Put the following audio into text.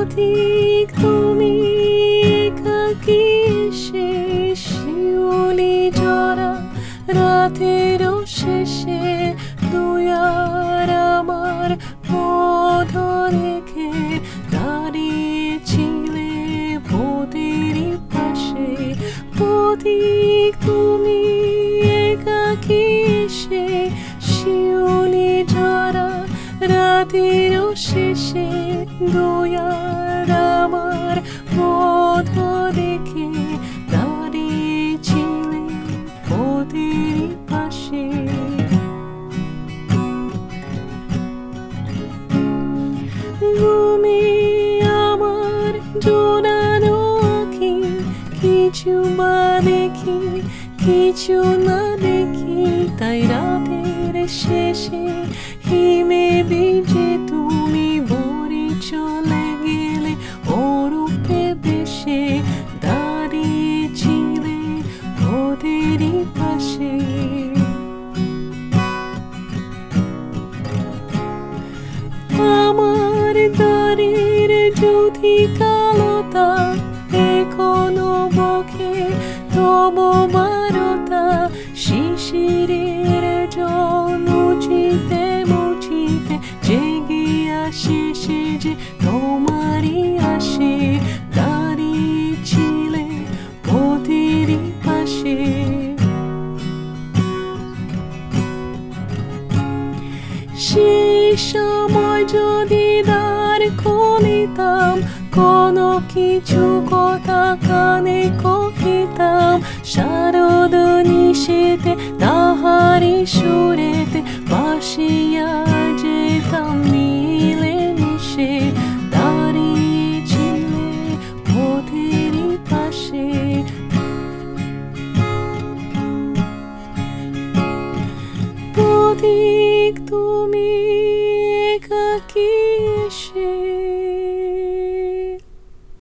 পথিক তুমি একাকী এসে শিউলি জরা রাতের শেষে দুয়ার আমার পথ রেখে দাঁড়িয়েছিলে পথেরই পাশে। পথিক তুমি একাকী এসে শিউলি ঝরা রাতের শেষে দুয়ার আমার পথ দেখে দাঁড়িয়েছিলে পথেরই পাশে। ঘুমে আমার জোড়ানো আঁখি কিছু বা দেখি কিছু না দেখি, তাই রাতের শেষে হিমে ভিজে তুমি বড়ি চলে গেলে অরূপে বেশে দাঁড়িয়েছিলে পথেরই পাশে। আমার দ্বারের যদি কালতা এখনো বকে তব বারতা, শিশিরের জল মুছিতে মুছিতে জেগে আসে সে যে তোমারই আসে দাঁড়িয়েছিলে পথেরই পাশে। সেই সময় যদি দ্বার খুলিতাম কোনো কিছু কথা কানে কহিতাম, শারদ নিষেধে তাহারি সুরেতে বাসিয়া যেতাম মিলে মিশে দাঁড়িয়েছিলে পথেরই পাশে। পথিক তুমি